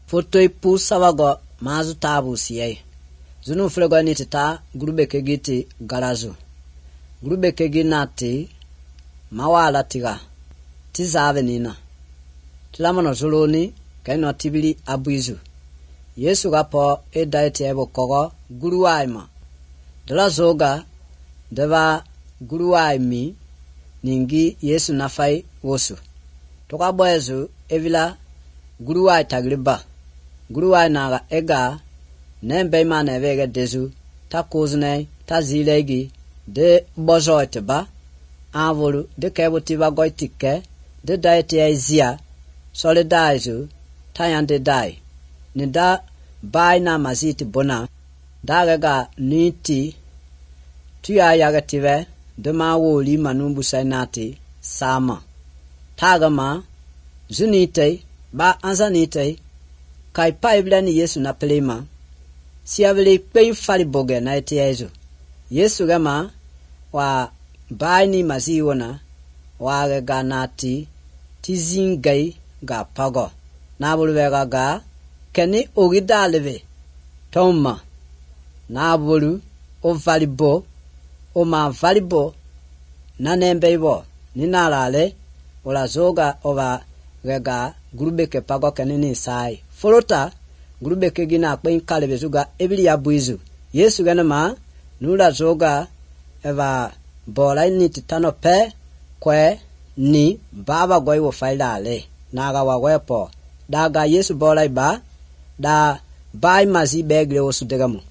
Fotoi pu sawago mazu tabu siyai. Zunu frego ni tita grube kegiti garazu. Grube kegi nati mawala tiga. Tizave nina. Tilamono zuluni kaino tibili abuizu. Yesu gapo edaiti ebo kogo guruwaima. Dala zoga deva guruwaimi ningi Yesu nafai wosu. Toka boezu evila guruwai tagriba. Guruwai naga ega nembe imana evege dezu ta kozne ta zilegi de bozo eteba avolu de kebutiba goitike de daiti ezia solidaizu tayande dai nida bai na maziti bona dagaga niti tuya yagative de ma woli manumbu sainati sama tagama zunite ba anzanite kai paiblani Yesu na pelema siavele pein fali boge na etiezo Yesu gama wa baini maziwona wa ganati tizingai ga pago na bulwega ga keni ogidaleve toma na bulu o valibo o ma valibo na nembeibo ninalale ola zoga ova rega grubeke pago kenini sai folota grubeke gina kwen kalebe zuga ebili ya buizu Yesu gana ma nula zoga eva bola ni titano pe kwe ni baba goi wo failale naga wa wepo daga Yesu bola ba da bai mazi begre osu degamu